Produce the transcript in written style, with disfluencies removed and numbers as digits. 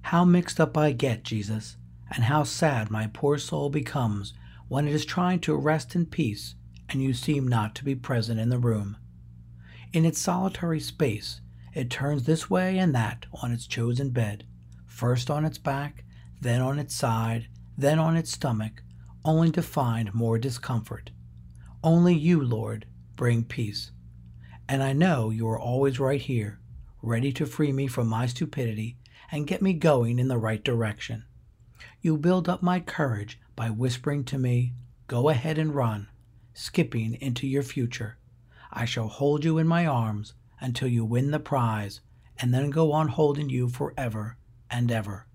How mixed up I get, Jesus, and how sad my poor soul becomes when it is trying to rest in peace and you seem not to be present in the room. In its solitary space, it turns this way and that on its chosen bed, first on its back, then on its side, then on its stomach, only to find more discomfort. Only you, Lord, bring peace. And I know you are always right here, ready to free me from my stupidity and get me going in the right direction. You build up my courage by whispering to me, "Go ahead and run," skipping into your future. I shall hold you in my arms until you win the prize, and then go on holding you forever and ever.